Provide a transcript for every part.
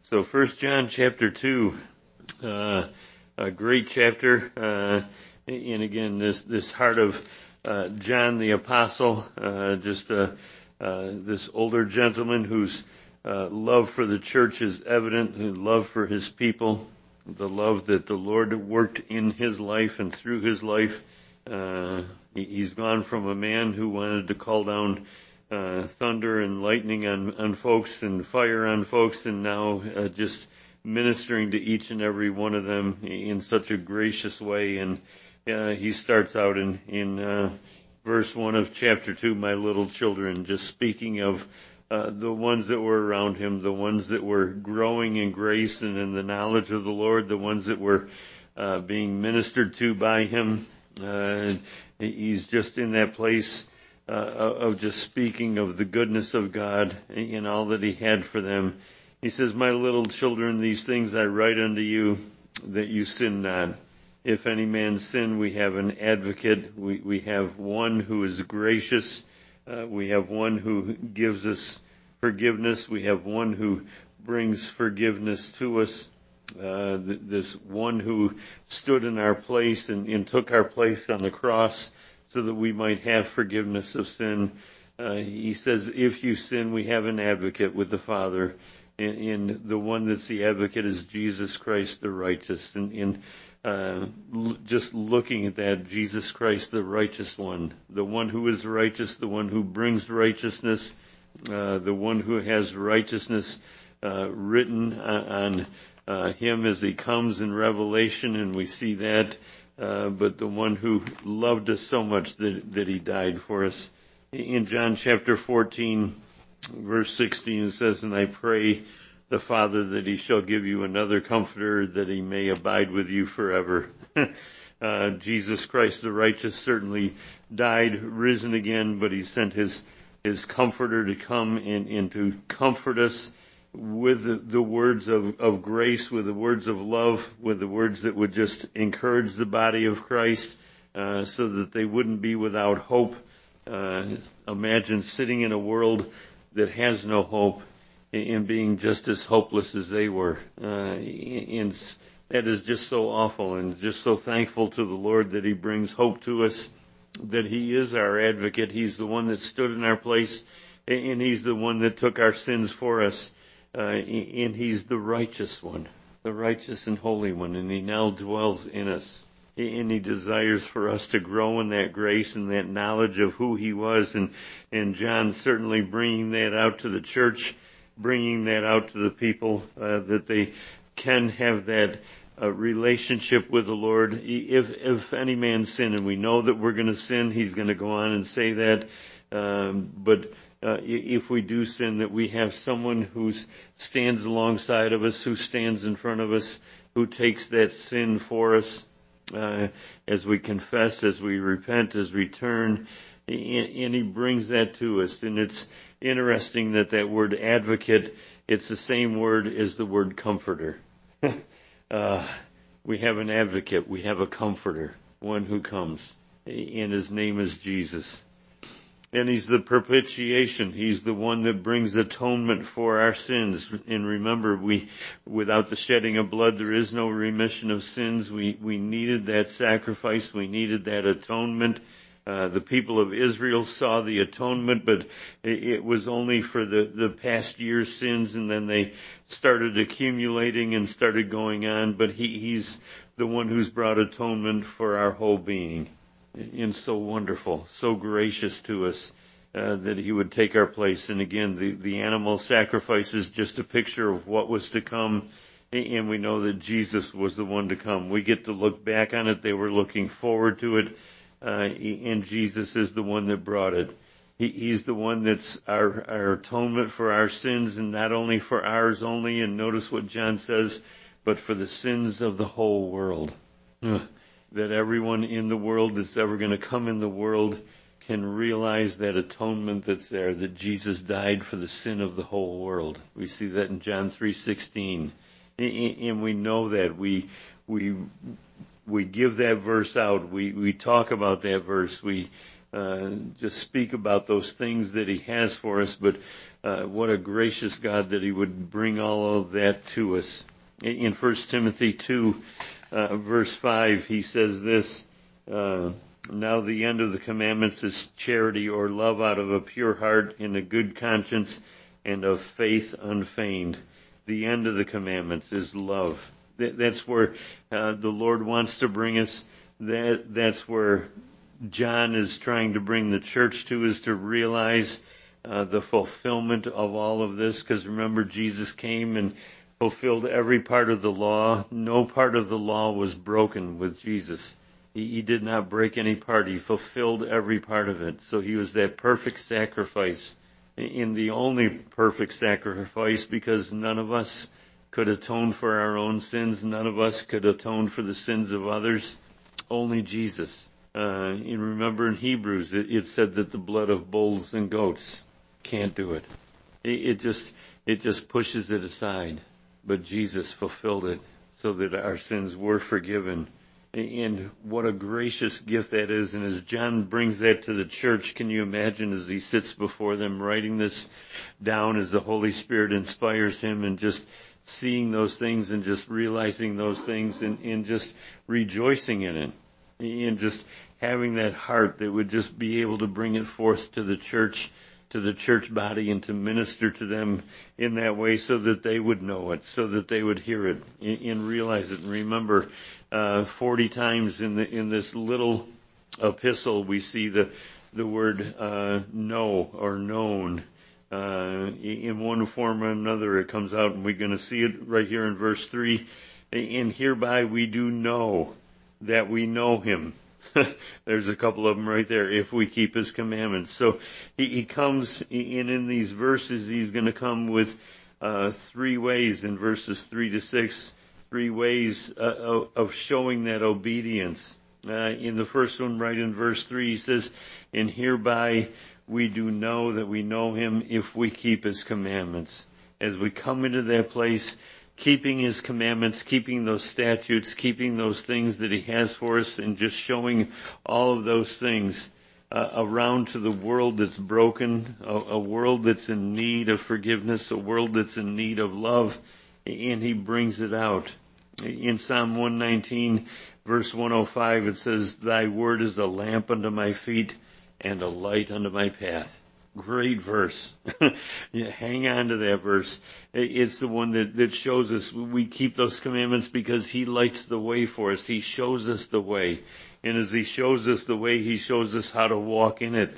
So 1 John chapter 2, a great chapter, and again, this heart of John the Apostle, this older gentleman whose love for the church is evident, whose love for his people, the love that the Lord worked in his life and through his life. He's gone from a man who wanted to call down thunder and lightning on folks and fire on folks, and now just ministering to each and every one of them in such a gracious way. And he starts out in verse 1 of chapter 2, my little children, just speaking of the ones that were around him, the ones that were growing in grace and in the knowledge of the Lord, the ones that were being ministered to by him. He's just in that place of just speaking of the goodness of God and all that he had for them. He says, my little children, these things I write unto you, that you sin not. If any man sin, we have an advocate. We have one who is gracious. We have one who gives us forgiveness. We have one who brings forgiveness to us. This one who stood in our place and took our place on the cross so that we might have forgiveness of sin. He says, if you sin, we have an advocate with the Father. And the one that's the advocate is Jesus Christ the righteous. And just looking at that, Jesus Christ the righteous one, the one who is righteous, the one who brings righteousness, the one who has righteousness written on him as he comes in Revelation, and we see that, but the one who loved us so much that he died for us. In John chapter 14, verse 16, it says, and I pray the Father that he shall give you another comforter, that he may abide with you forever. Jesus Christ the righteous certainly died, risen again, but he sent his comforter to come and to comfort us with the words of grace, with the words of love, with the words that would just encourage the body of Christ, so that they wouldn't be without hope. Imagine sitting in a world that has no hope and being just as hopeless as they were. And that is just so awful, and just so thankful to the Lord that he brings hope to us, that he is our advocate. He's the one that stood in our place, and he's the one that took our sins for us. And he's the righteous one, the righteous and holy one, and he now dwells in us. And he desires for us to grow in that grace and that knowledge of who he was. And John certainly bringing that out to the church, bringing that out to the people, that they can have that relationship with the Lord. If any man sin, and we know that we're going to sin, he's going to go on and say that, but if we do sin, that we have someone who stands alongside of us, who stands in front of us, who takes that sin for us, as we confess, as we repent, as we turn, and he brings that to us. And it's interesting that word advocate, it's the same word as the word comforter. We have an advocate, we have a comforter, one who comes, and his name is Jesus. And he's the propitiation. He's the one that brings atonement for our sins. And remember, without the shedding of blood, there is no remission of sins. We needed that sacrifice. We needed that atonement. The people of Israel saw the atonement, but it was only for the past year's sins, and then they started accumulating and started going on. But he's the one who's brought atonement for our whole being. And so wonderful, so gracious to us, that he would take our place. And again, the animal sacrifice is just a picture of what was to come, and we know that Jesus was the one to come. We get to look back on it. They were looking forward to it, and Jesus is the one that brought it. He's the one that's our atonement for our sins, and not only for ours only, and notice what John says, but for the sins of the whole world. That everyone in the world that's ever going to come in the world can realize that atonement that's there, that Jesus died for the sin of the whole world. We see that in John 3:16. And we know that. We give that verse out. We talk about that verse. We just speak about those things that he has for us. But What a gracious God that he would bring all of that to us. In 1 Timothy 2, verse 5, he says this, now the end of the commandments is charity or love out of a pure heart and a good conscience and of faith unfeigned. The end of the commandments is love. That's where the Lord wants to bring us. That's where John is trying to bring the church to, is to realize the fulfillment of all of this. Because remember, Jesus came and fulfilled every part of the law. No part of the law was broken with Jesus. He did not break any part. He fulfilled every part of it. So he was that perfect sacrifice, in the only perfect sacrifice, because none of us could atone for our own sins. None of us could atone for the sins of others. Only Jesus. And remember in Hebrews, it said that the blood of bulls and goats can't do it. It just pushes it aside. But Jesus fulfilled it so that our sins were forgiven. And what a gracious gift that is. And as John brings that to the church, can you imagine as he sits before them writing this down, as the Holy Spirit inspires him, and just seeing those things and just realizing those things and just rejoicing in it, and just having that heart that would just be able to bring it forth to the church body, and to minister to them in that way so that they would know it, so that they would hear it and realize it. And remember, 40 times in this little epistle we see the word know or known. In one form or another it comes out, and we're going to see it right here in verse 3. And hereby we do know that we know him. There's a couple of them right there, if we keep his commandments. So he comes in these verses, he's going to come with 3 ways in verses 3 to 6, 3 ways of showing that obedience. In the first one, right in verse 3, he says, and hereby we do know that we know him if we keep his commandments. As we come into that place, keeping his commandments, keeping those statutes, keeping those things that he has for us, and just showing all of those things around to the world that's broken, a world that's in need of forgiveness, a world that's in need of love, and he brings it out. In Psalm 119, verse 105, it says, thy word is a lamp unto my feet and a light unto my path. Great verse. Yeah, hang on to that verse. It's the one that shows us we keep those commandments because he lights the way for us. He shows us the way. And as he shows us the way, he shows us how to walk in it.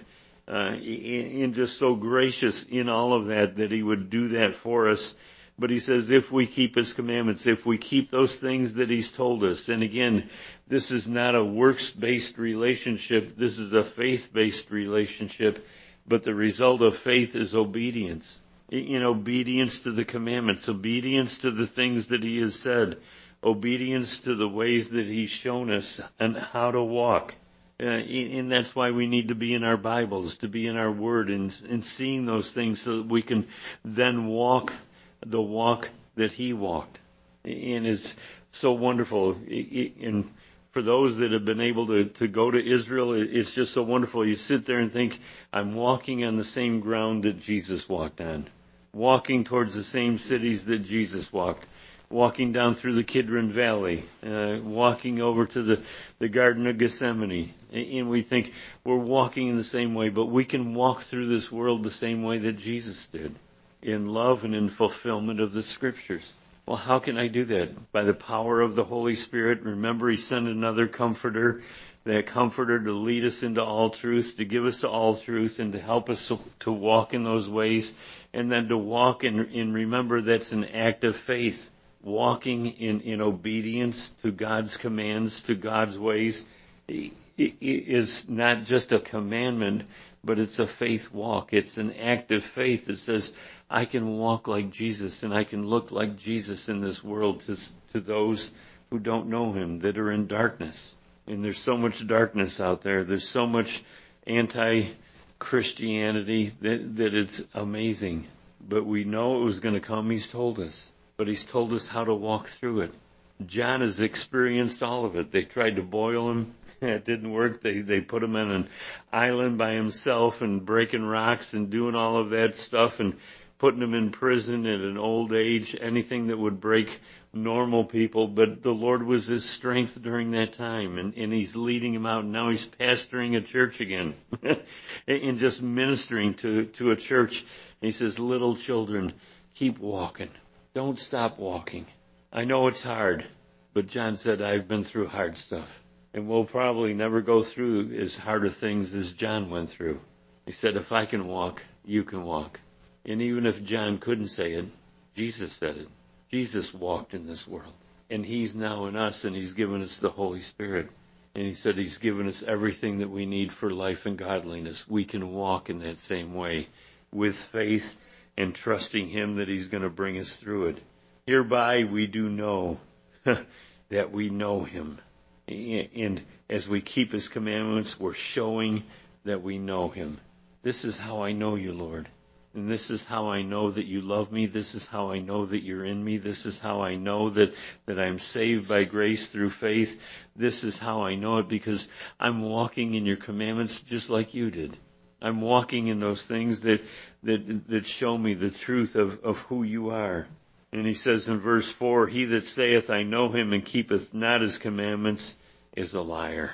And just so gracious in all of that he would do that for us. But he says, if we keep his commandments, if we keep those things that he's told us. And again, this is not a works-based relationship. This is a faith-based relationship. But the result of faith is obedience. In obedience to the commandments, obedience to the things that he has said, obedience to the ways that he's shown us and how to walk. And that's why we need to be in our Bibles, to be in our Word, and seeing those things so that we can then walk the walk that he walked. And it's so wonderful. And for those that have been able to go to Israel, it's just so wonderful. You sit there and think, I'm walking on the same ground that Jesus walked on, walking towards the same cities that Jesus walked, walking down through the Kidron Valley, walking over to the Garden of Gethsemane. And we think we're walking in the same way, but we can walk through this world the same way that Jesus did, in love and in fulfillment of the Scriptures. Well, how can I do that? By the power of the Holy Spirit. Remember, he sent another comforter, that comforter to lead us into all truth, to give us all truth, and to help us to walk in those ways. And then to walk in remember, that's an act of faith. Walking in obedience to God's commands, to God's ways, is not just a commandment, but it's a faith walk. It's an act of faith that says, I can walk like Jesus and I can look like Jesus in this world to those who don't know him, that are in darkness. And there's so much darkness out there. There's so much anti-Christianity that it's amazing. But we know it was going to come. He's told us. But he's told us how to walk through it. John has experienced all of it. They tried to boil him. It didn't work. They put him on an island by himself and breaking rocks and doing all of that stuff. And putting him in prison at an old age, anything that would break normal people. But the Lord was his strength during that time, and he's leading him out. And now he's pastoring a church again and just ministering to a church. He says, little children, keep walking. Don't stop walking. I know it's hard, but John said, I've been through hard stuff. And we'll probably never go through as hard of things as John went through. He said, if I can walk, you can walk. And even if John couldn't say it, Jesus said it. Jesus walked in this world. And he's now in us, and he's given us the Holy Spirit. And he said he's given us everything that we need for life and godliness. We can walk in that same way with faith and trusting him that he's going to bring us through it. Hereby we do know that we know him. And as we keep his commandments, we're showing that we know him. This is how I know you, Lord. And this is how I know that you love me. This is how I know that you're in me. This is how I know that I'm saved by grace through faith. This is how I know it, because I'm walking in your commandments just like you did. I'm walking in those things that show me the truth of who you are. And he says in verse 4, he that saith, I know him, and keepeth not his commandments, is a liar.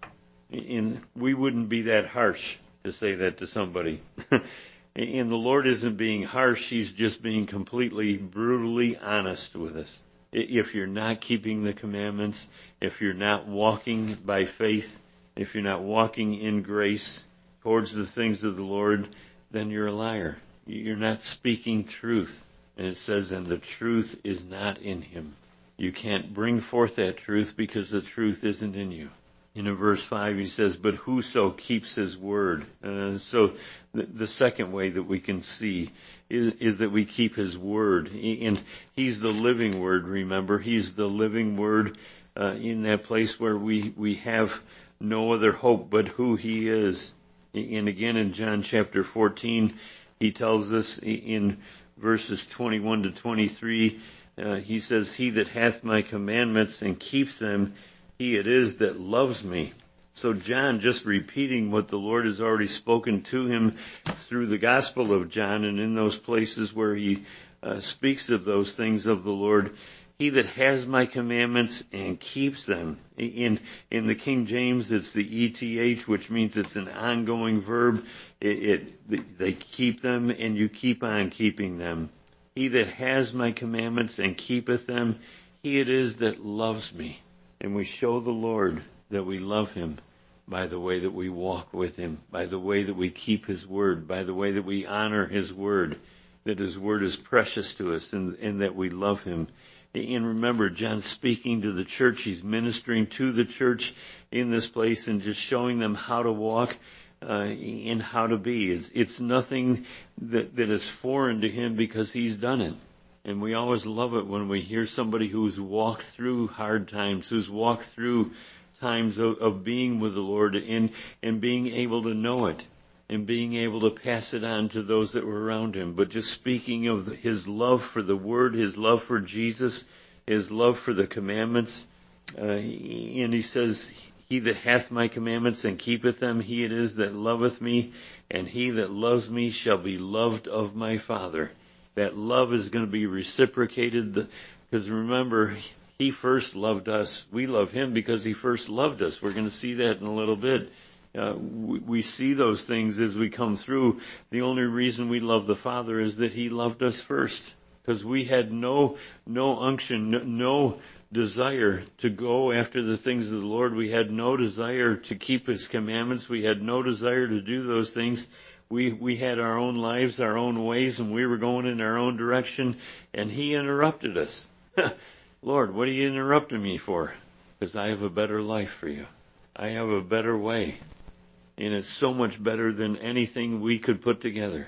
And we wouldn't be that harsh to say that to somebody. And the Lord isn't being harsh. He's just being completely, brutally honest with us. If you're not keeping the commandments, if you're not walking by faith, if you're not walking in grace towards the things of the Lord, then you're a liar. You're not speaking truth. And it says, and the truth is not in him. You can't bring forth that truth because the truth isn't in you. In verse 5 he says, but whoso keeps his word. So the second way that we can see is that we keep his word. And he's the living word, remember. He's the living word in that place where we have no other hope but who he is. And again in John chapter 14, he tells us in verses 21 to 23, he says, he that hath my commandments and keeps them, he it is that loves me. So John, just repeating what the Lord has already spoken to him through the Gospel of John, and in those places where he speaks of those things of the Lord, he that has my commandments and keeps them. In the King James, it's the ETH, which means it's an ongoing verb. They keep them, and you keep on keeping them. He that has my commandments and keepeth them, he it is that loves me. And we show the Lord that we love him by the way that we walk with him, by the way that we keep his word, by the way that we honor his word, that his word is precious to us, and that we love him. And remember, John's speaking to the church. He's ministering to the church in this place and just showing them how to walk and how to be. It's nothing that is foreign to him because he's done it. And we always love it when we hear somebody who's walked through hard times, who's walked through times of being with the Lord and being able to know it and being able to pass it on to those that were around him. But just speaking of his love for the Word, his love for Jesus, his love for the commandments. And he says, he that hath my commandments and keepeth them, he it is that loveth me, and he that loves me shall be loved of my Father. That love is going to be reciprocated, because remember, he first loved us. We love him because he first loved us. We're going to see that in a little bit. We see those things as we come through. The only reason we love the Father is that he loved us first, because we had no unction, no desire to go after the things of the Lord. We had no desire to keep his commandments. We had no desire to do those things. We had our own lives, our own ways, and we were going in our own direction, and he interrupted us. Lord, what are you interrupting me for? Because I have a better life for you. I have a better way. And it's so much better than anything we could put together.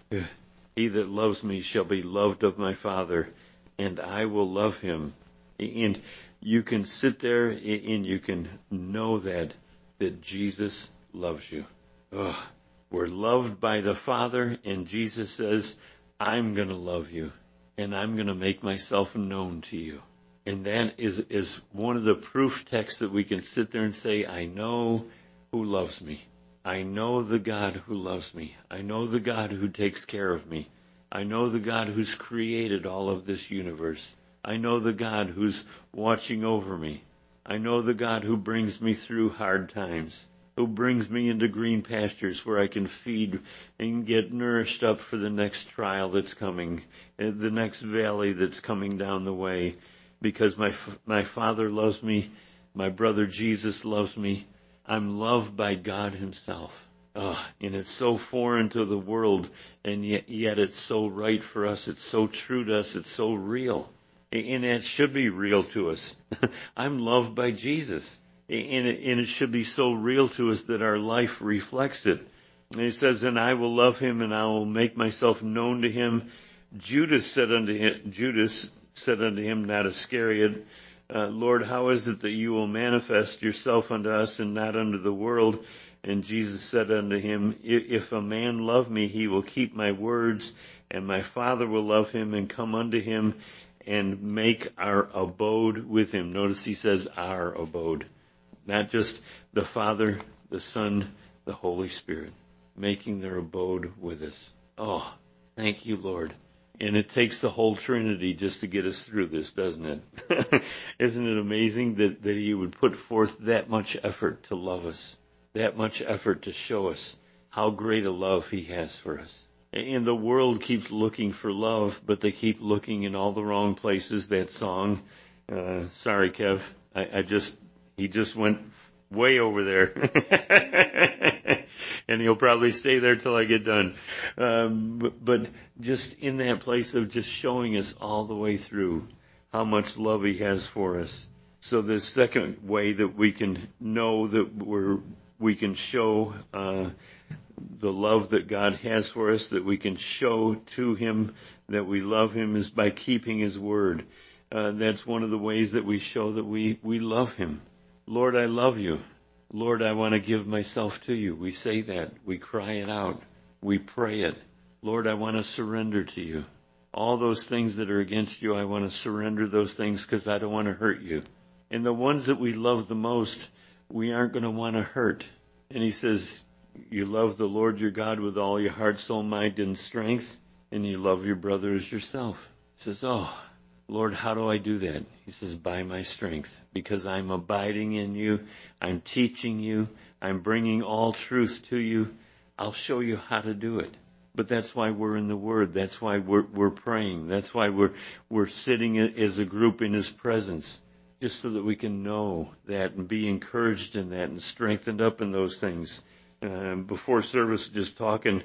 He that loves me shall be loved of my Father, and I will love him. And you can sit there and you can know that Jesus loves you. We're loved by the Father, and Jesus says, I'm going to love you, and I'm going to make myself known to you. And that is one of the proof texts that we can sit there and say, I know who loves me. I know the God who loves me. I know the God who takes care of me. I know the God who's created all of this universe. I know the God who's watching over me. I know the God who brings me through hard times, who brings me into green pastures where I can feed and get nourished up for the next trial that's coming, the next valley that's coming down the way, because my Father loves me, my brother Jesus loves me. I'm loved by God himself. And it's so foreign to the world, and yet it's so right for us. It's so true to us. It's so real. And it should be real to us. I'm loved by Jesus. And it should be so real to us that our life reflects it. And he says, and I will love him, and I will make myself known to him. Judas said unto him, not Iscariot, Lord, how is it that you will manifest yourself unto us and not unto the world? And Jesus said unto him, if a man love me, he will keep my words, and my Father will love him and come unto him and make our abode with him. Notice he says our abode, not just the Father, the Son, the Holy Spirit, making their abode with us. Oh, thank you, Lord. And it takes the whole Trinity just to get us through this, doesn't it? Isn't it amazing that he would put forth that much effort to love us? That much effort to show us how great a love he has for us. And the world keeps looking for love, but they keep looking in all the wrong places. That song, sorry, Kev, he just went way over there. And he'll probably stay there till I get done. But just in that place of just showing us all the way through how much love he has for us. So the second way that we can know that we can show the love that God has for us, that we can show to him that we love him, is by keeping his word. That's one of the ways that we show that we love him. Lord, I love you. Lord, I want to give myself to you. We say that. We cry it out. We pray it. Lord, I want to surrender to you. All those things that are against you, I want to surrender those things because I don't want to hurt you. And the ones that we love the most, we aren't going to want to hurt. And he says, you love the Lord your God with all your heart, soul, mind, and strength, and you love your brother as yourself. He says, oh, Lord, how do I do that? He says, by my strength, because I'm abiding in you. I'm teaching you. I'm bringing all truth to you. I'll show you how to do it. But that's why we're in the Word. That's why we're praying. That's why we're sitting as a group in his presence, just so that we can know that and be encouraged in that and strengthened up in those things. Before service, just talking,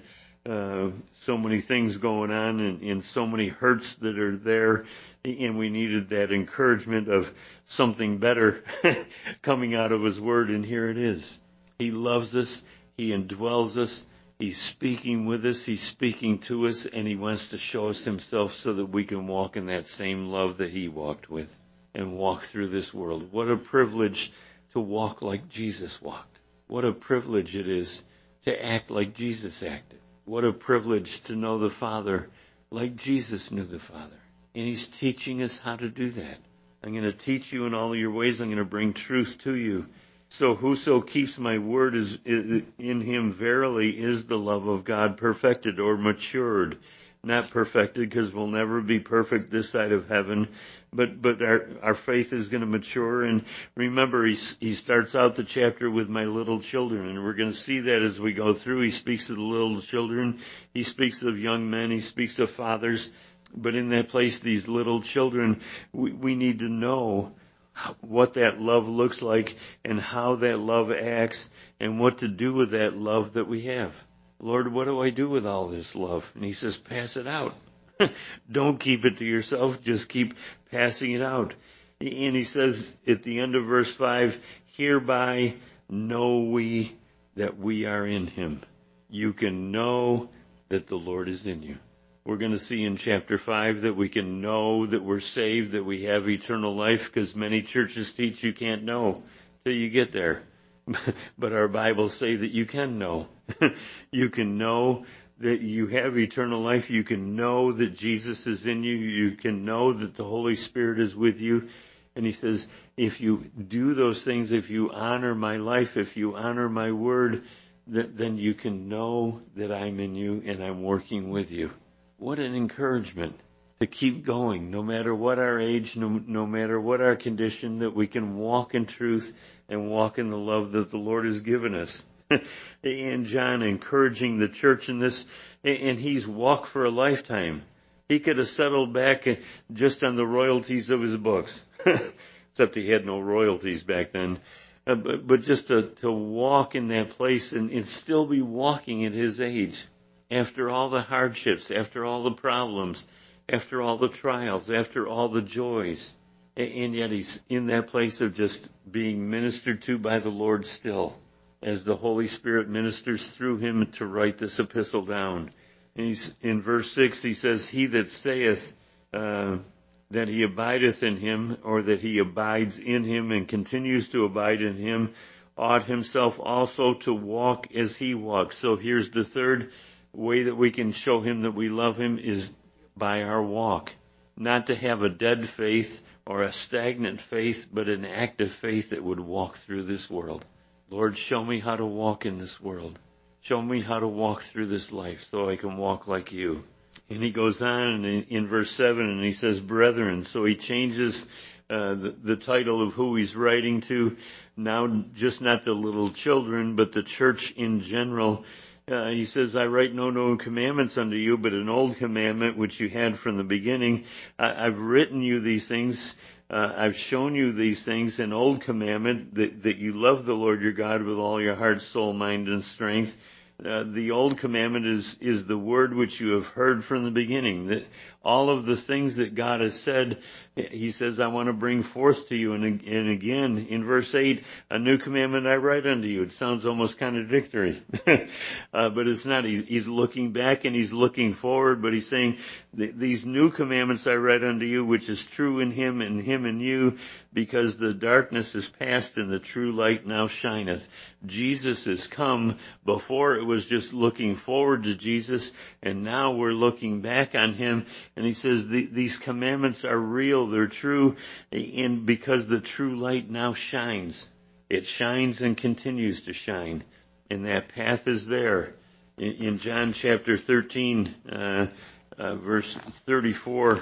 so many things going on and so many hurts that are there, and we needed that encouragement of something better coming out of his word, and here it is. He loves us. He indwells us. He's speaking with us. He's speaking to us, and he wants to show us himself so that we can walk in that same love that he walked with and walk through this world. What a privilege to walk like Jesus walked. What a privilege it is to act like Jesus acted. What a privilege to know the Father like Jesus knew the Father. And he's teaching us how to do that. I'm going to teach you in all of your ways. I'm going to bring truth to you. So whoso keeps my word is in him verily is the love of God perfected or matured. Not perfected, because we'll never be perfect this side of heaven, but our faith is going to mature. And remember, he starts out the chapter with my little children, and we're going to see that as we go through. He speaks of the little children, he speaks of young men, he speaks of fathers, but in that place, these little children, we need to know what that love looks like and how that love acts and what to do with that love that we have. Lord, what do I do with all this love? And he says, pass it out. Don't keep it to yourself. Just keep passing it out. And he says at the end of verse 5, hereby know we that we are in him. You can know that the Lord is in you. We're going to see in chapter 5 that we can know that we're saved, that we have eternal life, because many churches teach you can't know till you get there. But our Bibles say that you can know. You can know that you have eternal life. You can know that Jesus is in you. You can know that the Holy Spirit is with you. And he says, if you do those things, if you honor my life, if you honor my word, then you can know that I'm in you and I'm working with you. What an encouragement to keep going, no matter what our age, no matter what our condition, that we can walk in truth and walk in the love that the Lord has given us. And John encouraging the church in this, and he's walked for a lifetime. He could have settled back just on the royalties of his books, except he had no royalties back then. But just to walk in that place and still be walking at his age, after all the hardships, after all the problems, after all the trials, after all the joys. And yet he's in that place of just being ministered to by the Lord still, as the Holy Spirit ministers through him to write this epistle down. And he's, in verse 6, he says, he that saith that he abideth in him, or that he abides in him and continues to abide in him, ought himself also to walk as he walks. So here's the third way that we can show him that we love him, is by our walk. Not to have a dead faith or a stagnant faith, but an active faith that would walk through this world. Lord, show me how to walk in this world. Show me how to walk through this life so I can walk like you. And he goes on in verse 7 and he says, brethren. So he changes the title of who he's writing to. Now just not the little children, but the church in general. He says, I write no new commandments unto you, but an old commandment which you had from the beginning. I've written you these things. I've shown you these things, an old commandment, that you love the Lord your God with all your heart, soul, mind, and strength. The old commandment is the word which you have heard from the beginning. That all of the things that God has said, he says, I want to bring forth to you. And again, in verse 8, a new commandment I write unto you. It sounds almost contradictory, but it's not. He's looking back and he's looking forward, but he's saying, these new commandments I write unto you, which is true in him and you, because the darkness is past and the true light now shineth. Jesus has come. Before it was just looking forward to Jesus, and now we're looking back on him. And he says these commandments are real, they're true, and because the true light now shines. It shines and continues to shine. And that path is there. In John chapter 13, verse 34,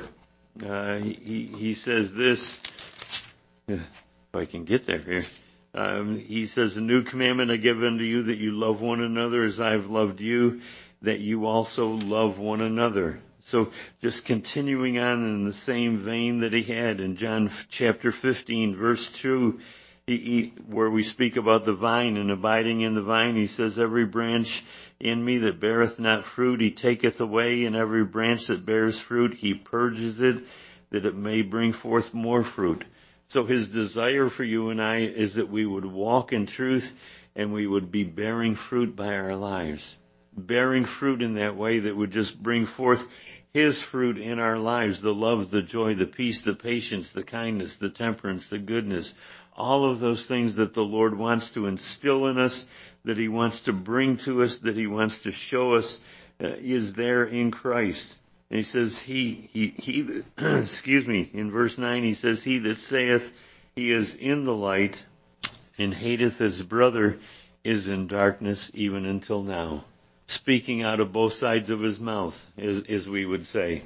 he says this, if I can get there here. He says, a new commandment I give unto you, that you love one another as I have loved you, that you also love one another. So just continuing on in the same vein that he had in John chapter 15, verse 2, where we speak about the vine and abiding in the vine, he says, every branch in me that beareth not fruit, he taketh away, and every branch that bears fruit, he purges it, that it may bring forth more fruit. So his desire for you and I is that we would walk in truth and we would be bearing fruit by our lives. Bearing fruit in that way that would just bring forth his fruit in our lives, the love, the joy, the peace, the patience, the kindness, the temperance, the goodness, all of those things that the Lord wants to instill in us, that he wants to bring to us, that he wants to show us, is there in Christ. And he says, excuse me, in verse 9 he says, he that saith he is in the light and hateth his brother is in darkness even until now. Speaking out of both sides of his mouth, as we would say.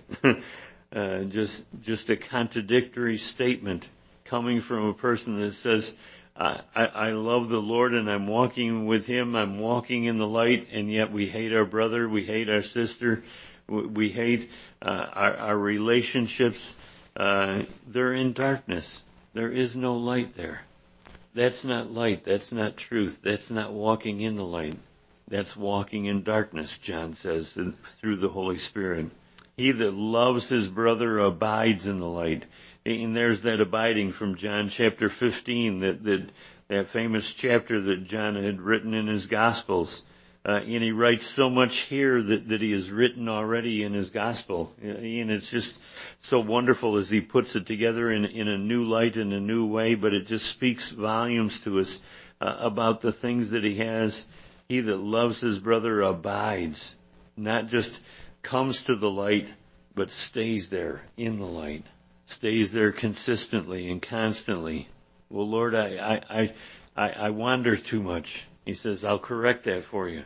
Just a contradictory statement coming from a person that says, I love the Lord and I'm walking with him, I'm walking in the light, and yet we hate our brother, we hate our sister, we hate our relationships. They're in darkness. There is no light there. That's not light. That's not truth. That's not walking in the light. That's walking in darkness, John says, through the Holy Spirit. He that loves his brother abides in the light. And there's that abiding from John chapter 15, that famous chapter that John had written in his Gospels. And he writes so much here that he has written already in his Gospel. And it's just so wonderful as he puts it together in a new light, in a new way, but it just speaks volumes to us about the things that he has. He that loves his brother abides, not just comes to the light, but stays there in the light, stays there consistently and constantly. Well, Lord, I wander too much. He says, I'll correct that for you.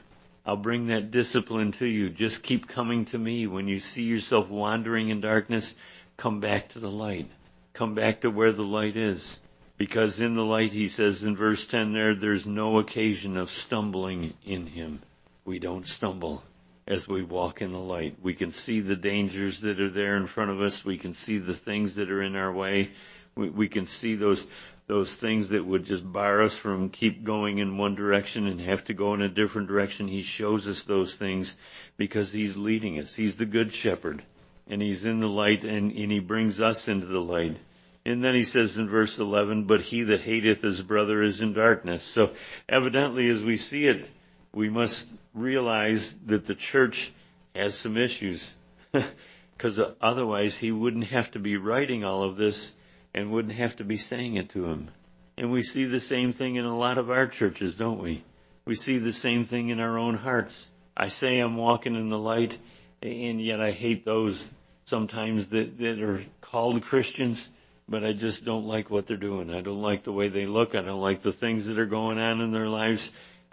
I'll bring that discipline to you. Just keep coming to me. When you see yourself wandering in darkness, come back to the light. Come back to where the light is. Because in the light, he says in verse 10 there's no occasion of stumbling in him. We don't stumble as we walk in the light. We can see the dangers that are there in front of us. We can see the things that are in our way. We can see those things that would just bar us from keep going in one direction and have to go in a different direction. He shows us those things because he's leading us. He's the good shepherd, and he's in the light, and he brings us into the light. And then he says in verse 11, but he that hateth his brother is in darkness. So evidently, as we see it, we must realize that the church has some issues, because otherwise he wouldn't have to be writing all of this and wouldn't have to be saying it to him. And we see the same thing in a lot of our churches, don't we? We see the same thing in our own hearts. I say I'm walking in the light, and yet I hate those sometimes that are called Christians, but I just don't like what they're doing. I don't like the way they look. I don't like the things that are going on in their lives.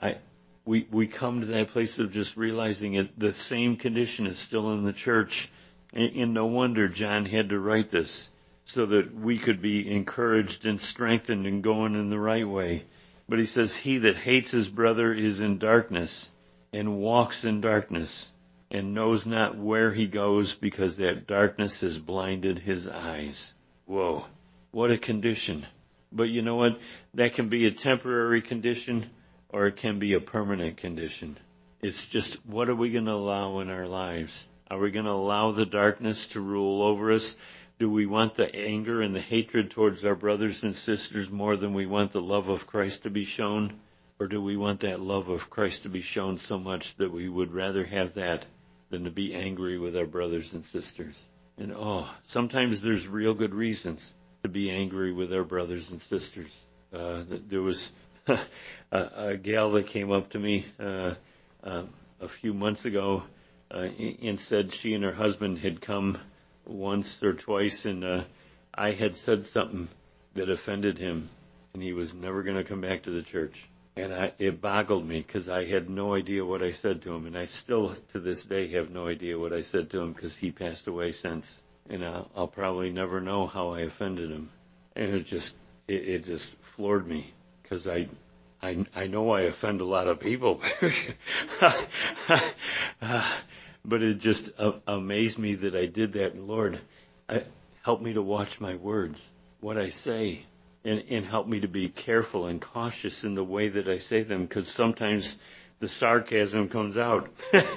We come to that place of just realizing it. The same condition is still in the church. And no wonder John had to write this, so that we could be encouraged and strengthened and going in the right way. But he says, he that hates his brother is in darkness and walks in darkness and knows not where he goes, because that darkness has blinded his eyes. Whoa, what a condition. But you know what? That can be a temporary condition, or it can be a permanent condition. It's just, what are we going to allow in our lives? Are we going to allow the darkness to rule over us? Do we want the anger and the hatred towards our brothers and sisters more than we want the love of Christ to be shown? Or do we want that love of Christ to be shown so much that we would rather have that than to be angry with our brothers and sisters? And sometimes there's real good reasons to be angry with our brothers and sisters. There was a gal that came up to me a few months ago and said she and her husband had come once or twice, and I had said something that offended him, and he was never going to come back to the church. And it boggled me, because I had no idea what I said to him, and I still to this day have no idea what I said to him, because he passed away since, and I'll probably never know how I offended him. And it just floored me, because I know I offend a lot of people, but it just amazed me that I did that. And Lord, help me to watch my words, what I say, and help me to be careful and cautious in the way that I say them, because sometimes the sarcasm comes out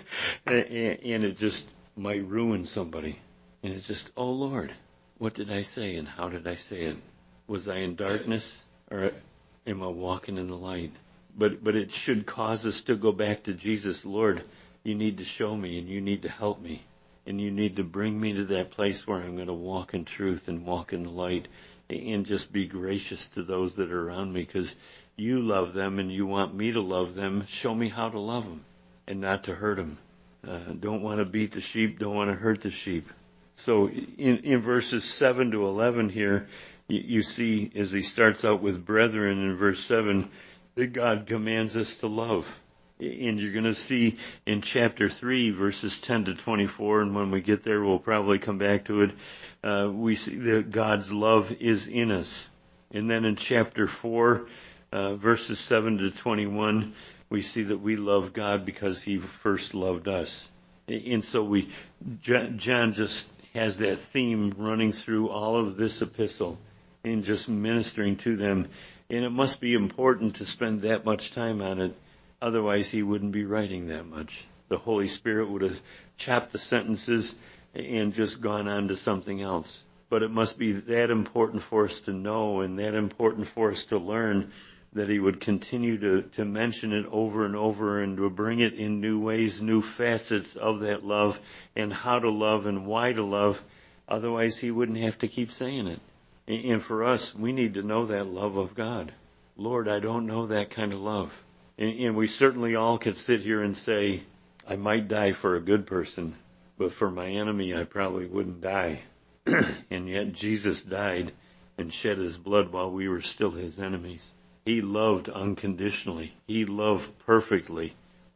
and it just might ruin somebody. And it's just, oh Lord, what did I say and how did I say it? Was I in darkness, or am I walking in the light? But it should cause us to go back to Jesus. Lord, you need to show me, and you need to help me, and you need to bring me to that place where I'm going to walk in truth and walk in the light, and just be gracious to those that are around me, because you love them and you want me to love them. Show me how to love them and not to hurt them. Don't want to beat the sheep, don't want to hurt the sheep. So in verses 7 to 11 here, you see, as he starts out with brethren in verse 7, that God commands us to love. And you're going to see in chapter 3, verses 10 to 24, and when we get there, we'll probably come back to it, we see that God's love is in us. And then in chapter 4, verses 7 to 21, we see that we love God because he first loved us. And so John just has that theme running through all of this epistle and just ministering to them. And it must be important to spend that much time on it. Otherwise, he wouldn't be writing that much. The Holy Spirit would have chopped the sentences and just gone on to something else. But it must be that important for us to know, and that important for us to learn, that he would continue to mention it over and over, and to bring it in new ways, new facets of that love, and how to love and why to love. Otherwise, he wouldn't have to keep saying it. And for us, we need to know that love of God. Lord, I don't know that kind of love. And we certainly all could sit here and say, I might die for a good person, but for my enemy I probably wouldn't die. And yet Jesus died and shed his blood while we were still his enemies. He loved unconditionally. He loved perfectly.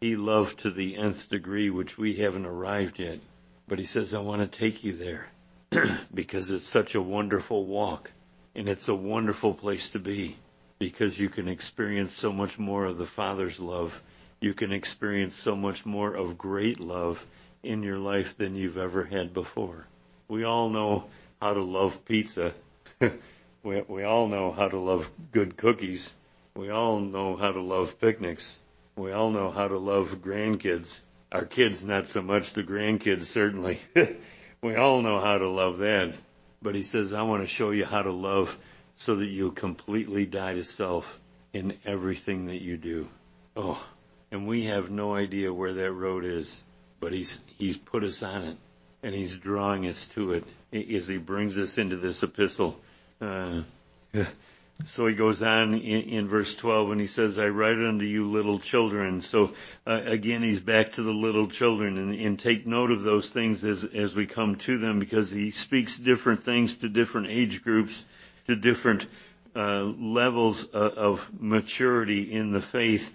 He loved to the nth degree, which we haven't arrived yet. But he says, I want to take you there because it's such a wonderful walk, and it's a wonderful place to be because you can experience so much more of the Father's love. You can experience so much more of great love in your life than you've ever had before. We all know how to love pizza. We all know how to love good cookies. We all know how to love picnics. We all know how to love grandkids. Our kids, not so much. The grandkids, certainly. We all know how to love that. But he says, I want to show you how to love so that you completely die to self in everything that you do. Oh, and we have no idea where that road is, but he's put us on it, and he's drawing us to it as he brings us into this epistle. So he goes on in verse 12 and he says, I write unto you little children. So again, he's back to the little children, and take note of those things as we come to them, because he speaks different things to different age groups, to different levels of maturity in the faith.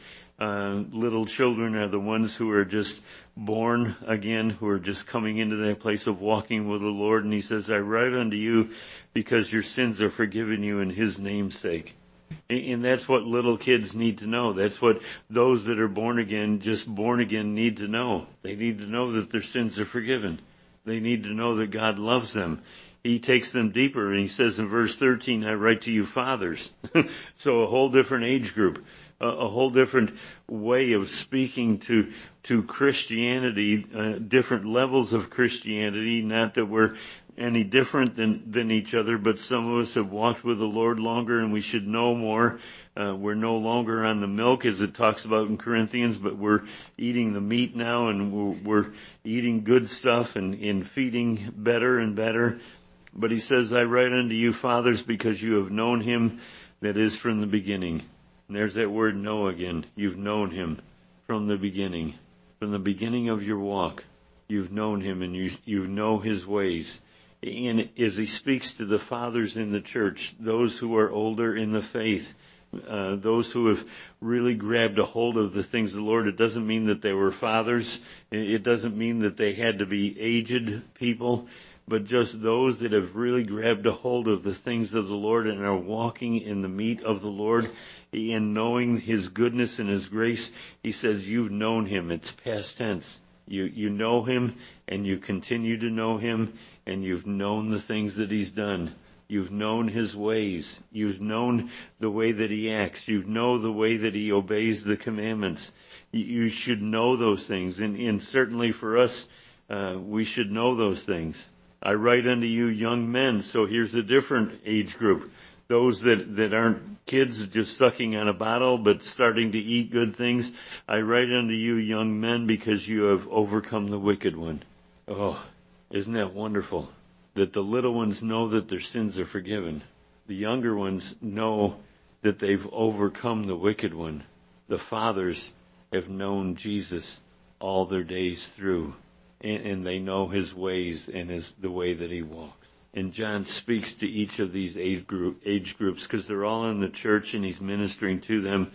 Little children are the ones who are just born again, who are just coming into that place of walking with the Lord. And he says, I write unto you because your sins are forgiven you in his name's sake. And that's what little kids need to know. That's what those that are born again, just born again, need to know. They need to know that their sins are forgiven. They need to know that God loves them. He takes them deeper, and he says in verse 13, I write to you fathers. So a whole different age group, a whole different way of speaking to Christianity, different levels of Christianity. Not that we're any different than each other, but some of us have walked with the Lord longer, and we should know more. We're no longer on the milk, as it talks about in Corinthians, but we're eating the meat now, and we're eating good stuff and feeding better and better. But he says, I write unto you, fathers, because you have known him that is from the beginning. And there's that word know again. You've known him from the beginning. From the beginning of your walk, you've known him, and you know his ways. And as he speaks to the fathers in the church, those who are older in the faith, those who have really grabbed a hold of the things of the Lord, it doesn't mean that they were fathers. It doesn't mean that they had to be aged people, but just those that have really grabbed a hold of the things of the Lord and are walking in the meat of the Lord, in knowing his goodness and his grace. He says, you've known him. It's past tense. You know him, and you continue to know him, and you've known the things that he's done. You've known his ways. You've known the way that he acts. You know the way that he obeys the commandments. You should know those things. And certainly for us, we should know those things. I write unto you young men. So here's a different age group. Those that aren't kids just sucking on a bottle, but starting to eat good things. I write unto you young men because you have overcome the wicked one. Oh, isn't that wonderful? That the little ones know that their sins are forgiven. The younger ones know that they've overcome the wicked one. The fathers have known Jesus all their days through, and they know his ways and the way that he walks. And John speaks to each of these age groups because they're all in the church and he's ministering to them.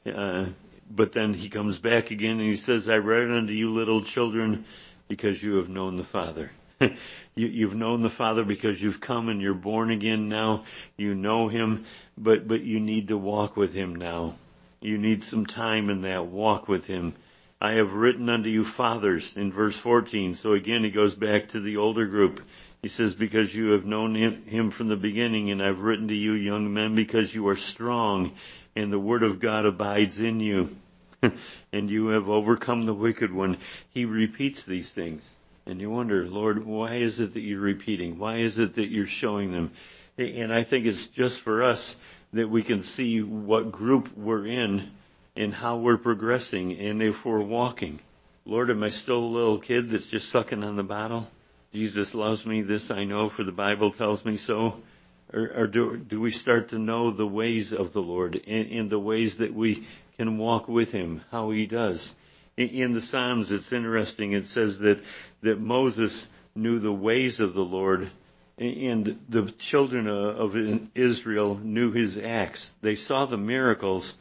But then he comes back again and he says, I write unto you little children because you have known the Father. You've known the Father because you've come and you're born again now. You know him, but you need to walk with him now. You need some time in that walk with him. I have written unto you fathers in verse 14. So again, he goes back to the older group. He says, because you have known him from the beginning, and I've written to you young men because you are strong and the word of God abides in you and you have overcome the wicked one. He repeats these things. And you wonder, Lord, why is it that you're repeating? Why is it that you're showing them? And I think it's just for us that we can see what group we're in and how we're progressing and if we're walking. Lord, am I still a little kid that's just sucking on the bottle? Jesus loves me, this I know, for the Bible tells me so. Or do we start to know the ways of the Lord and the ways that we can walk with him, how he does? In the Psalms, it's interesting. It says that Moses knew the ways of the Lord, and the children of Israel knew his acts. They saw the miracles,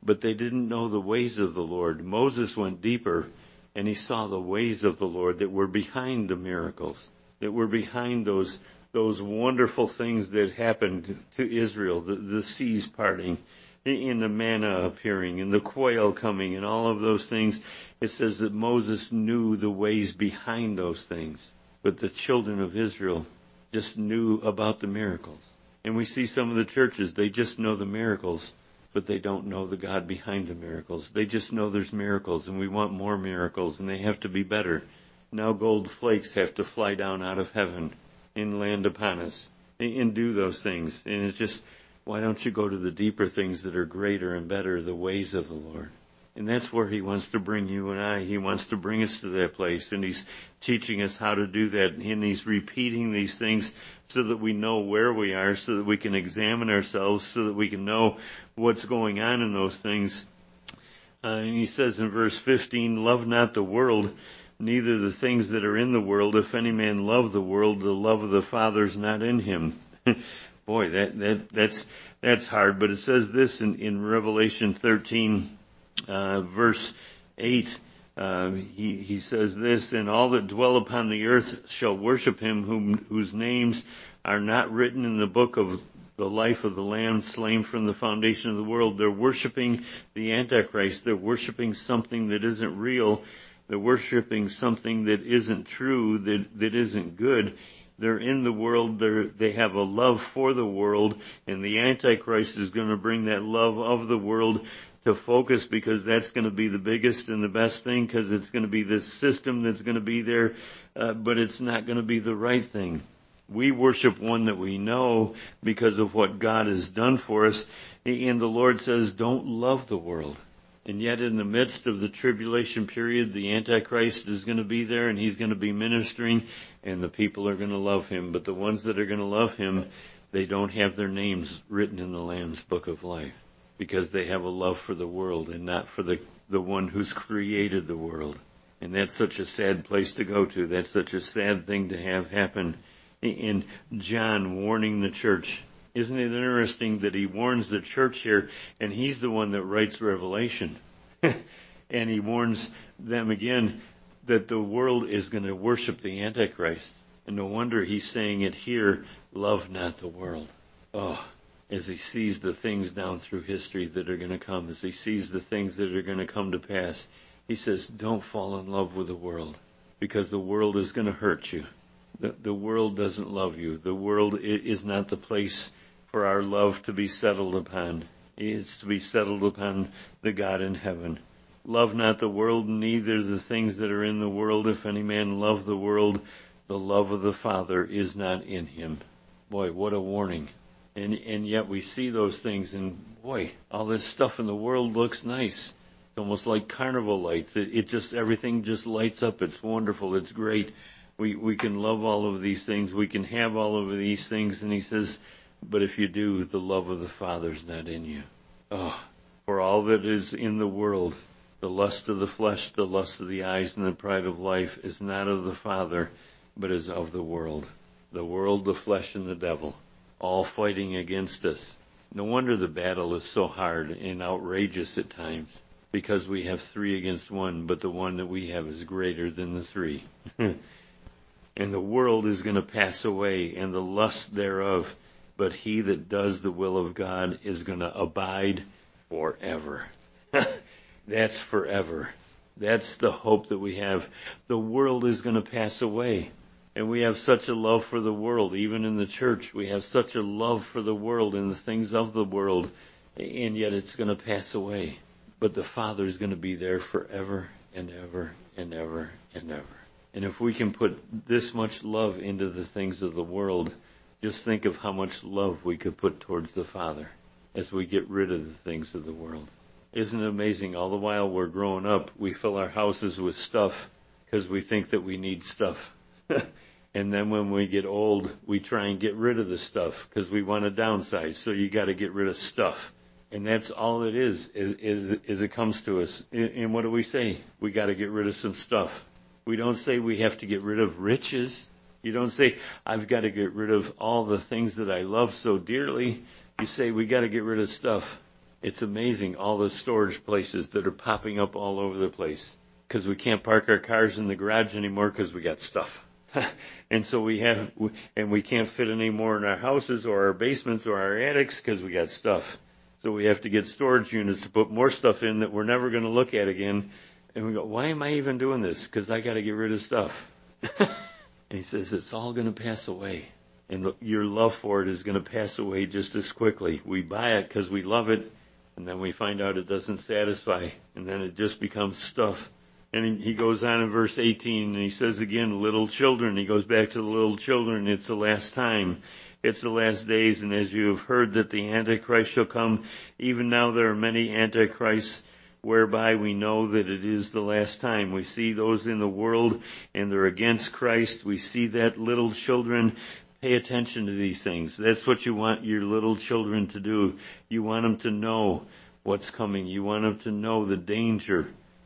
but they didn't know the ways of the Lord. Moses went deeper, and he saw the ways of the Lord that were behind the miracles, that were behind those wonderful things that happened to Israel, the seas parting, in the manna appearing, and the quail coming, and all of those things. It says that Moses knew the ways behind those things, but the children of Israel just knew about the miracles. And we see some of the churches, they just know the miracles, but they don't know the God behind the miracles. They just know there's miracles, and we want more miracles, and they have to be better. Now gold flakes have to fly down out of heaven and land upon us and do those things. And it's just, why don't you go to the deeper things that are greater and better, the ways of the Lord? And that's where he wants to bring you and I. He wants to bring us to that place, and he's teaching us how to do that, and he's repeating these things so that we know where we are, so that we can examine ourselves, so that we can know what's going on in those things. And he says in verse 15, love not the world, neither the things that are in the world. If any man love the world, the love of the Father is not in him. Boy, that's hard. But it says this in Revelation 13, verse 8. He says this, and all that dwell upon the earth shall worship him whose names are not written in the book of the life of the Lamb slain from the foundation of the world. They're worshiping the Antichrist. They're worshiping something that isn't real. They're worshiping something that isn't true, that isn't good. They're in the world. They have a love for the world, and the Antichrist is going to bring that love of the world to focus, because that's going to be the biggest and the best thing, because it's going to be this system that's going to be there, but it's not going to be the right thing. We worship one that we know because of what God has done for us, and the Lord says, don't love the world. And yet in the midst of the tribulation period, the Antichrist is going to be there, and he's going to be ministering, and the people are going to love him. But the ones that are going to love him, they don't have their names written in the Lamb's book of life, because they have a love for the world and not for the one who's created the world. And that's such a sad place to go to. That's such a sad thing to have happen. And John warning the church. Isn't it interesting that he warns the church here, and he's the one that writes Revelation. And he warns them again that the world is going to worship the Antichrist. And no wonder he's saying it here, love not the world. Oh, as he sees the things down through history that are going to come, as he sees the things that are going to come to pass, he says, don't fall in love with the world, because the world is going to hurt you. The world doesn't love you. The world is not the place for our love to be settled upon. It's to be settled upon the God in heaven. Love not the world, neither the things that are in the world. If any man love the world, the love of the Father is not in him. Boy, what a warning. And yet we see those things, and boy, all this stuff in the world looks nice. It's almost like carnival lights. It just, everything just lights up. It's wonderful. It's great. We can love all of these things. We can have all of these things. And he says, but if you do, the love of the Father's not in you. Oh, for all that is in the world, the lust of the flesh, the lust of the eyes, and the pride of life is not of the Father, but is of the world. The world, the flesh, and the devil, all fighting against us. No wonder the battle is so hard and outrageous at times, because we have 3 against 1, but the one that we have is greater than the 3. And the world is going to pass away, and the lust thereof, but he that does the will of God is going to abide forever. That's forever. That's the hope that we have. The world is going to pass away. And we have such a love for the world, even in the church. We have such a love for the world and the things of the world, and yet it's going to pass away. But the Father is going to be there forever and ever and ever and ever. And if we can put this much love into the things of the world, just think of how much love we could put towards the Father as we get rid of the things of the world. Isn't it amazing? All the while we're growing up, we fill our houses with stuff because we think that we need stuff. And then when we get old, we try and get rid of the stuff because we want to downsize. So you got to get rid of stuff. And that's all it is it comes to us. And what do we say? We got to get rid of some stuff. We don't say we have to get rid of riches. You don't say, I've got to get rid of all the things that I love so dearly. You say, we got to get rid of stuff. It's amazing all the storage places that are popping up all over the place because we can't park our cars in the garage anymore because we got stuff. And so we can't fit any more in our houses or our basements or our attics because we got stuff. So we have to get storage units to put more stuff in that we're never going to look at again. And we go, why am I even doing this? Because I got to get rid of stuff. And he says, it's all going to pass away. And your love for it is going to pass away just as quickly. We buy it because we love it, and then we find out it doesn't satisfy, and then it just becomes stuff. And he goes on in verse 18, and he says again, little children. He goes back to the little children. It's the last time. It's the last days, and as you have heard that the Antichrist shall come, even now there are many Antichrists, whereby we know that it is the last time. We see those in the world, and they're against Christ. We see that little children. Pay attention to these things. That's what you want your little children to do. You want them to know what's coming. You want them to know the danger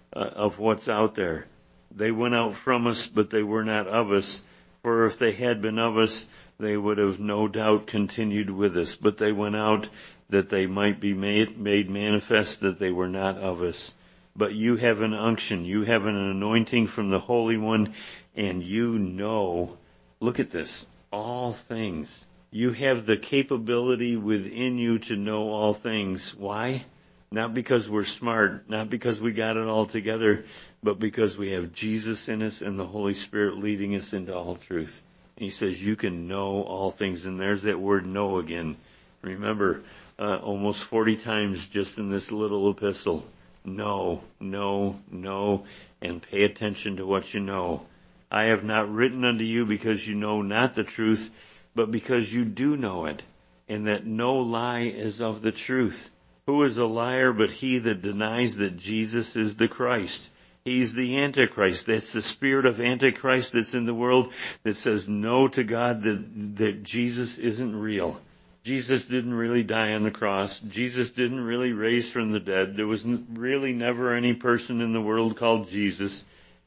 of what's out there. They went out from us, but they were not of us. For if they had been of us, they would have no doubt continued with us. But they went out that they might be made manifest that they were not of us. But you have an unction. You have an anointing from the Holy One, and you know. Look at this. All things. You have the capability within you to know all things. Why? Not because we're smart, not because we got it all together, but because we have Jesus in us and the Holy Spirit leading us into all truth. And he says you can know all things. And there's that word know again. Remember, almost 40 times just in this little epistle. Know, know, know, and pay attention to what you know. I have not written unto you because you know not the truth, but because you do know it, and that no lie is of the truth. Who is a liar but he that denies that Jesus is the Christ? He's the Antichrist. That's the spirit of Antichrist that's in the world that says no to God, that Jesus isn't real. Jesus didn't really die on the cross. Jesus didn't really raise from the dead. There was really never any person in the world called Jesus.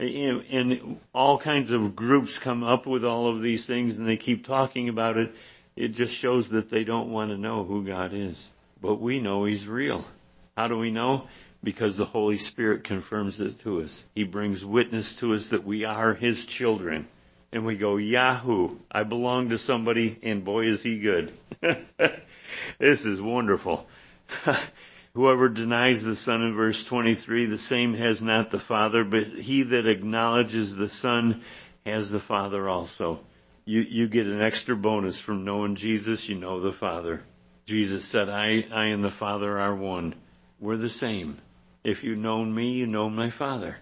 And all kinds of groups come up with all of these things and they keep talking about it. It just shows that they don't want to know who God is. But we know He's real. How do we know? Because the Holy Spirit confirms it to us. He brings witness to us that we are His children. And we go, Yahoo, I belong to somebody, and boy is he good. This is wonderful. Whoever denies the Son in verse 23, the same has not the Father, but he that acknowledges the Son has the Father also. You get an extra bonus from knowing Jesus, you know the Father. Jesus said, I and the Father are one. We're the same. If you've known me, you know my Father.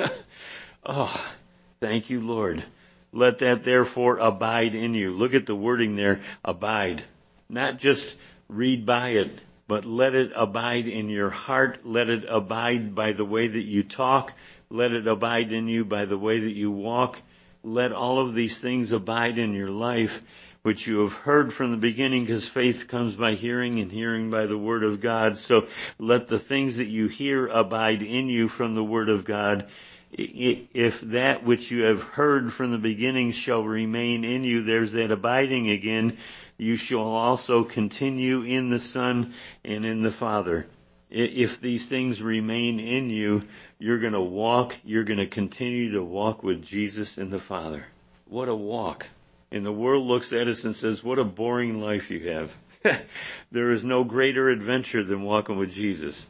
Oh, thank you, Lord. Let that therefore abide in you. Look at the wording there, abide. Not just read by it, but let it abide in your heart. Let it abide by the way that you talk. Let it abide in you by the way that you walk. Let all of these things abide in your life, which you have heard from the beginning, because faith comes by hearing and hearing by the Word of God. So let the things that you hear abide in you from the Word of God. If that which you have heard from the beginning shall remain in you, there's that abiding again. You shall also continue in the Son and in the Father. If these things remain in you, you're going to continue to walk with Jesus and the Father. What a walk. And the world looks at us and says, what a boring life you have. There is no greater adventure than walking with Jesus.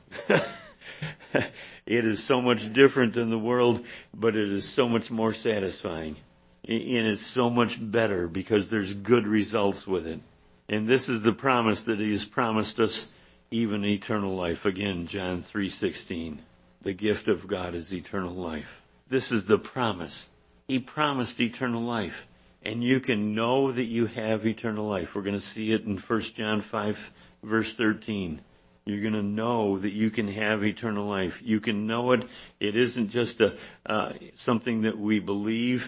It is so much different than the world, but it is so much more satisfying. And it's so much better because there's good results with it. And this is the promise that He has promised us, even eternal life. Again, John 3:16. The gift of God is eternal life. This is the promise. He promised eternal life. And you can know that you have eternal life. We're going to see it in 1 John 5, verse 13. You're going to know that you can have eternal life. You can know it. It isn't just something that we believe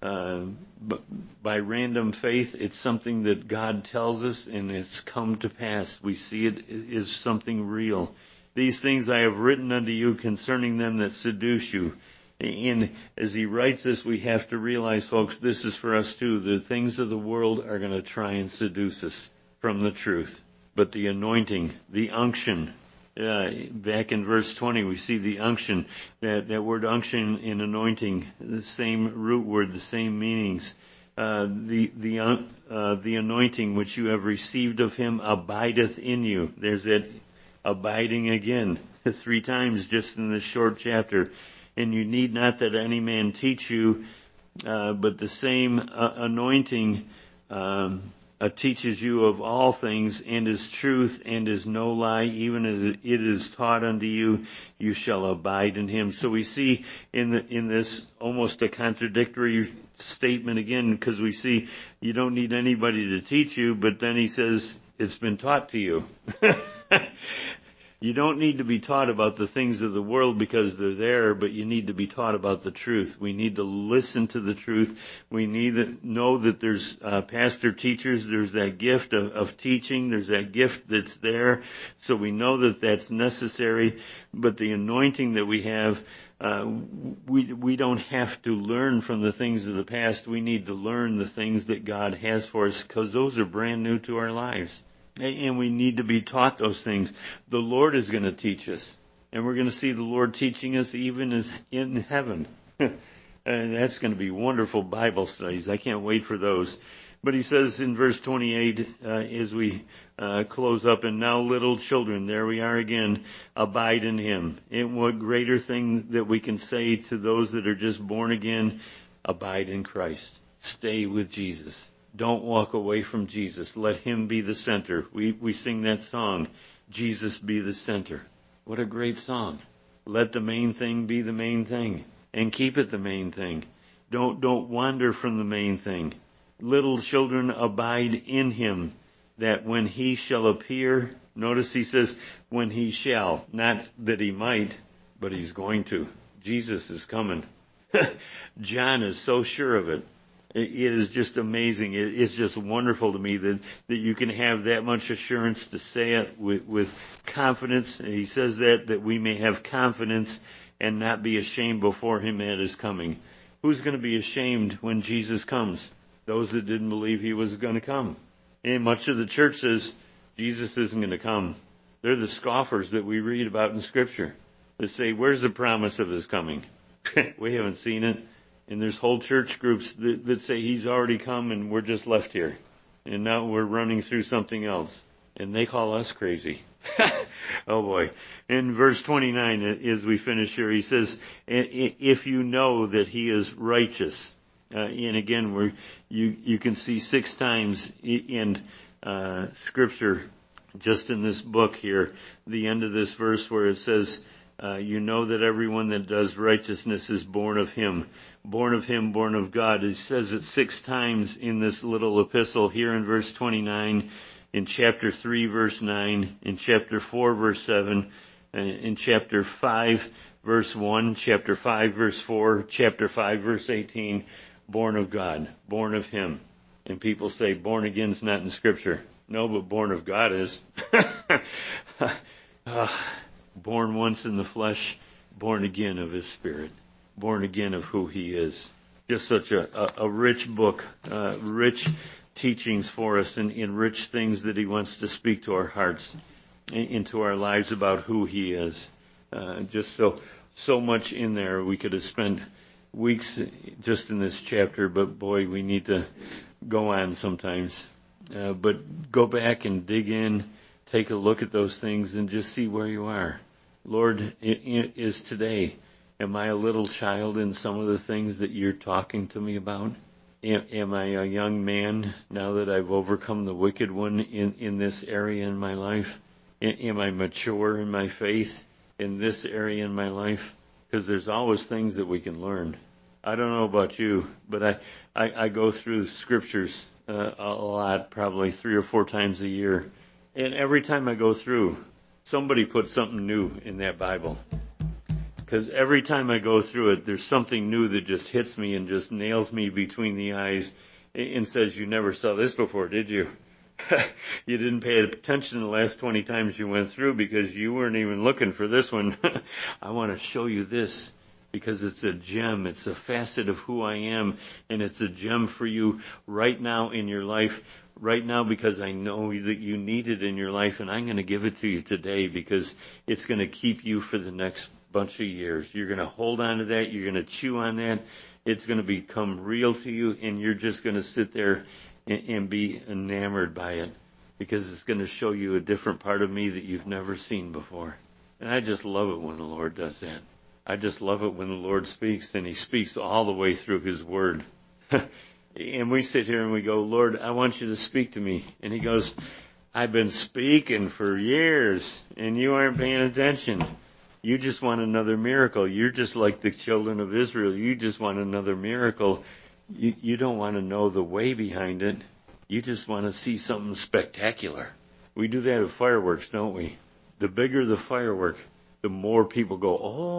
by random faith. It's something that God tells us, and it's come to pass. We see it is something real. These things I have written unto you concerning them that seduce you. And as he writes this, we have to realize, folks, this is for us too. The things of the world are going to try and seduce us from the truth. But the anointing, the unction, Back in verse 20, we see the unction. That word unction and anointing, the same root word, the same meanings. The anointing which you have received of him abideth in you. There's that abiding again, 3 times just in this short chapter. And you need not that any man teach you, but the same anointing teaches you of all things, and is truth, and is no lie. Even as it is taught unto you, you shall abide in him. So we see in this almost a contradictory statement again, because we see you don't need anybody to teach you, but then he says it's been taught to you. You don't need to be taught about the things of the world because they're there, but you need to be taught about the truth. We need to listen to the truth. We need to know that there's pastor teachers, there's that gift of teaching, there's that gift that's there. So we know that that's necessary, but the anointing that we have, we don't have to learn from the things of the past. We need to learn the things that God has for us, because those are brand new to our lives. And we need to be taught those things. The Lord is going to teach us. And we're going to see the Lord teaching us even as in heaven. And that's going to be wonderful Bible studies. I can't wait for those. But he says in verse 28, as we close up, and now little children, there we are again, abide in him. And what greater thing that we can say to those that are just born again? Abide in Christ. Stay with Jesus. Don't walk away from Jesus. Let him be the center. We sing that song, Jesus be the center. What a great song. Let the main thing be the main thing, and keep it the main thing. Don't wander from the main thing. Little children, abide in him, that when he shall appear, notice he says, when he shall, not that he might, but he's going to. Jesus is coming. John is so sure of it. It is just amazing. It's just wonderful to me that you can have that much assurance to say it with confidence. And he says that we may have confidence and not be ashamed before him at his coming. Who's going to be ashamed when Jesus comes? Those that didn't believe he was going to come. And much of the church says Jesus isn't going to come. They're the scoffers that we read about in Scripture. They say, where's the promise of his coming? We haven't seen it. And there's whole church groups that say he's already come and we're just left here. And now we're running through something else. And they call us crazy. Oh boy. In verse 29, as we finish here, he says, if you know that he is righteous. And again, you can see 6 times in Scripture, just in this book here, the end of this verse where it says, you know that everyone that does righteousness is born of him, born of God. It says it 6 times in this little epistle here in verse 29, in chapter 3, verse 9, in chapter 4, verse 7, in chapter 5, verse 1, chapter 5, verse 4, chapter 5, verse 18, born of God, born of him. And people say born again's not in Scripture. No, but born of God is. Born once in the flesh, born again of his Spirit, born again of who he is. Just such a rich book, rich teachings for us, and rich things that he wants to speak to our hearts, into our lives about who he is. Just so much in there. We could have spent weeks just in this chapter, but boy, we need to go on sometimes. But go back and dig in. Take a look at those things and just see where you are. Lord, is today, am I a little child in some of the things that you're talking to me about? Am I a young man now that I've overcome the wicked one in this area in my life? Am I mature in my faith in this area in my life? Because there's always things that we can learn. I don't know about you, but I go through Scriptures a lot, probably 3 or 4 times a year. And every time I go through, somebody puts something new in that Bible. Because every time I go through it, there's something new that just hits me and just nails me between the eyes and says, you never saw this before, did you? You didn't pay attention the last 20 times you went through because you weren't even looking for this one. I want to show you this because it's a gem. It's a facet of who I am, and it's a gem for you right now in your life, right now because I know that you need it in your life, and I'm going to give it to you today because it's going to keep you for the next bunch of years. You're going to hold on to that. You're going to chew on that. It's going to become real to you, and you're just going to sit there and be enamored by it because it's going to show you a different part of me that you've never seen before. And I just love it when the Lord does that. I just love it when the Lord speaks, and He speaks all the way through His Word. And we sit here and we go, Lord, I want you to speak to me. And He goes, I've been speaking for years, and you aren't paying attention. You just want another miracle. You're just like the children of Israel. You just want another miracle. You don't want to know the way behind it. You just want to see something spectacular. We do that with fireworks, don't we? The bigger the firework, the more people go,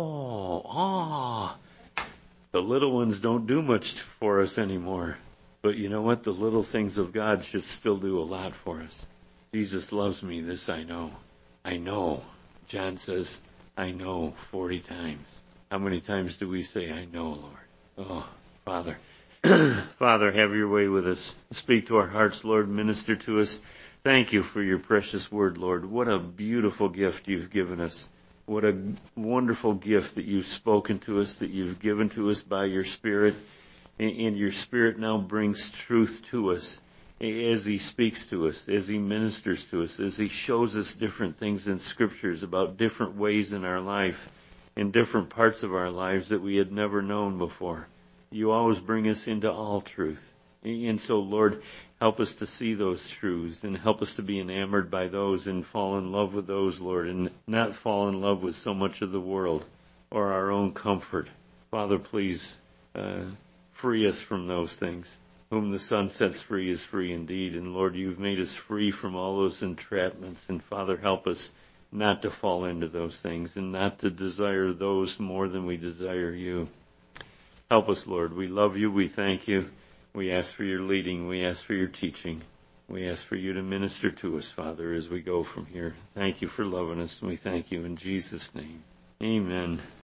oh. The little ones don't do much for us anymore. But you know what? The little things of God should still do a lot for us. Jesus loves me, this I know. I know. John says, I know 40 times. How many times do we say, I know, Lord? Oh, Father. Father, have your way with us. Speak to our hearts, Lord. Minister to us. Thank you for your precious word, Lord. What a beautiful gift you've given us. What a wonderful gift that you've spoken to us, that you've given to us by your Spirit. And your Spirit now brings truth to us as He speaks to us, as He ministers to us, as He shows us different things in Scriptures about different ways in our life, in different parts of our lives that we had never known before. You always bring us into all truth. And so, Lord, help us to see those truths and help us to be enamored by those and fall in love with those, Lord, and not fall in love with so much of the world or our own comfort. Father, please free us from those things. Whom the Son sets free is free indeed. And Lord, you've made us free from all those entrapments. And Father, help us not to fall into those things and not to desire those more than we desire you. Help us, Lord. We love you. We thank you. We ask for your leading. We ask for your teaching. We ask for you to minister to us, Father, as we go from here. Thank you for loving us, and we thank you in Jesus' name. Amen.